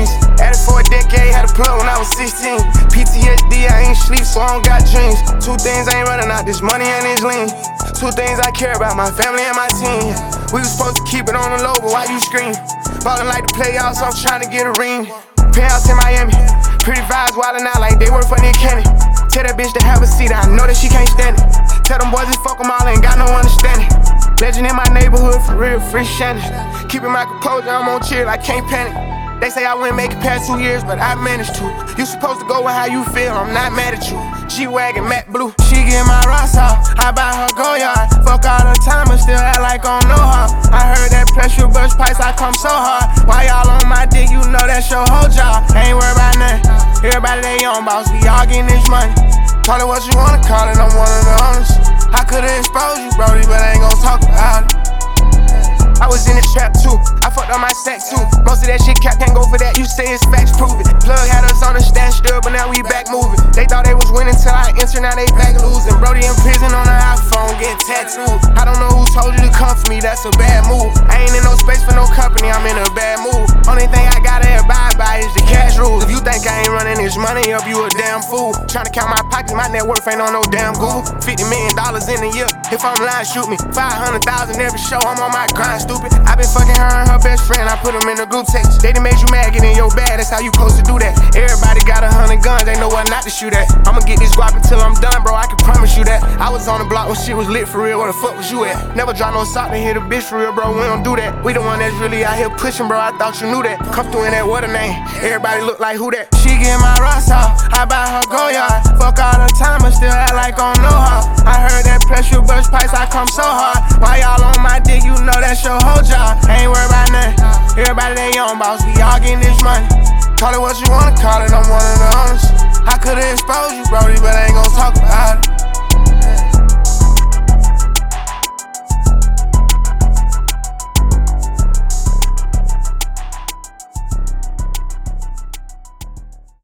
jeans. Added for a decade, had a plug when I was 16. PTSD, I ain't sleep, so I don't got dreams. Two things I ain't running out, this money and this lean. Two things I care about, my family and my team. We was supposed to keep it on the low, but why you scream? Ballin' like the playoffs, I'm trying to get a ring. Penthouse in Miami, pretty vibes wildin' out like they work for Nick Cannon. Tell that bitch to have a seat, I know that she can't stand it. Tell them boys to fuck them all, ain't got no understanding. Legend in my neighborhood, for real, free Shannon. Keeping my composure, I'm on chill, I can't panic. They say I wouldn't make it past 2 years, but I managed to. You supposed to go with how you feel, I'm not mad at you. G-Wagon, matte blue. She get my rocks off, I buy her Goyard. Fuck all the time, but still act like I don't know her. I heard that pressure bust price, I come so hard. Why y'all on my dick, you know that's your whole job. Ain't worried about nothing, everybody they own boss, we all getting this money. Call it what you wanna call it, I'm one of the owners. I could've exposed you, Brody, but I ain't gon' talk about it. I was in the trap too, I fucked on my sack too. Most of that shit cap can't go for that, you say it's facts, prove it. Plug had us on the standstill, but now we back moving. They thought they was winning till I entered, now they back losing. Brody in prison on an iPhone, getting tattooed. I don't know who told you to come for me, that's a bad move. I ain't in no space for no company, I'm in a bad mood. Only thing I gotta abide by is the cash rules. If you think I ain't running this money up, you a damn fool. Tryna count my pockets, my net worth ain't on no damn Google. $50 million in a year, if I'm lying, shoot me. 500,000 every show, I'm on my grind, stupid. I been fucking her and her best friend, I put them in the group text. They done made you mad, get in your bag, that's how you supposed to do that. Everybody got 100 guns, they know what not to shoot at. I'ma get this guap until I'm done, bro, I can promise you that. I was on the block when shit was lit for real, where the fuck was you at? Never drop no sock to hit a bitch for real, bro, we don't do that. We the one that's really out here pushing, bro, I thought you knew that. Come through in that, what a name, everybody look like who that? She get my rocks off, I buy her Goyard. Fuck all the time, but still act like I don't know her. I heard that pressure bust price, I come so hard. Why y'all on my dick, you know that's your whole job. Ain't worried about nothing, everybody they own boss, we all getting this money. Call it what you wanna call it, I'm one of the owners. I could've exposed you, Brody, but I ain't gon' talk about it.